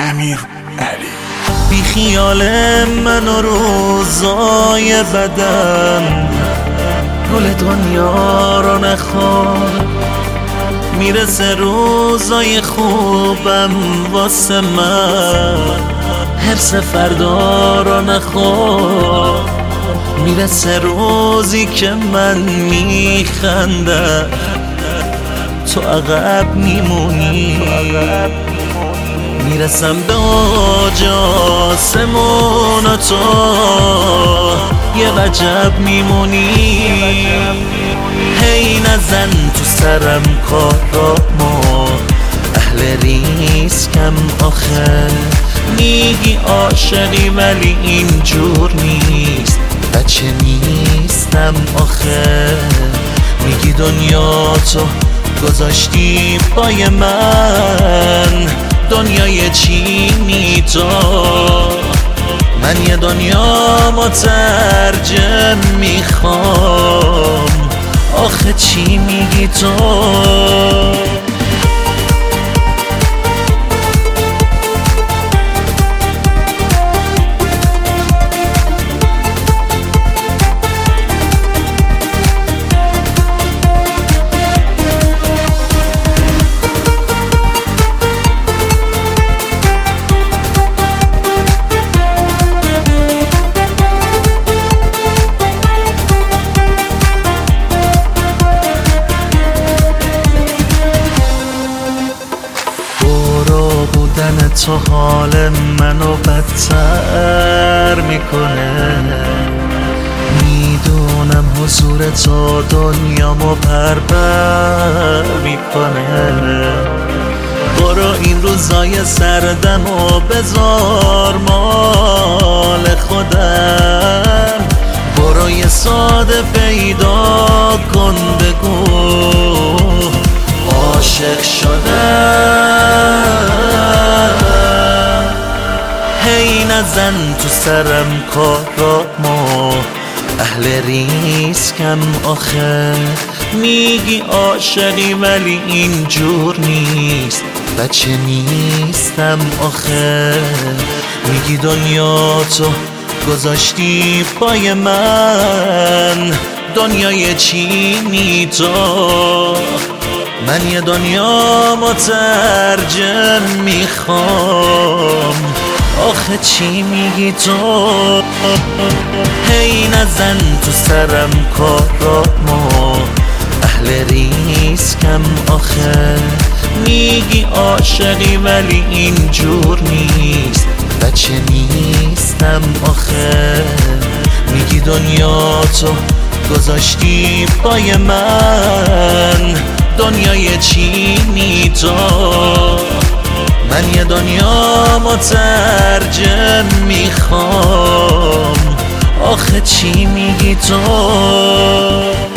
امیر علی. بی خیال من و روزای بدم، گل دنیا رو نخواد. میرسه روزای خوبم واسه من، حرص فردا رو نخواد. میرسه روزی که من میخندم، تو عقب میمونی. میرسم به اوج آسمون و تو یه وجب میمونی. هی نزن تو سرم کارامو، اهل ریسکم آخه. میگی عاشقی ولی اینجور نیست، بچه نیستم آخه. میگی دنیا تو گذاشتی پای من، دنیای چینی تو. من یه دنیا مترجم میخوام، آخه چی میگی تو؟ بودن تو حال منو بدتر میکنه. میدونم حضور تو دنیامو بربر میکنه. برو این روزای سردمو بذار مال خودم. برو یه ساده پیدا کن بگو عاشق شدم. هی نزن تو سرم کارامو، اهل ریسکم آخه. میگی عاشقی ولی اینجور نیست، بچه نیستم آخه. میگی دنیا تو گذاشتی پای من، دنیای چینی تو. من یه دنیا مترجم میخوام، آخه چی میگی تو؟ هی نزن تو سرم کارامو، اهل ریسکم آخه. میگی عاشقی ولی اینجور نیست، بچه نیستم آخه. میگی دنیا تو گذاشتی پای من، دنیای چینی تو. من یه دنیا مترجم میخوام، آخه چی میگی تو؟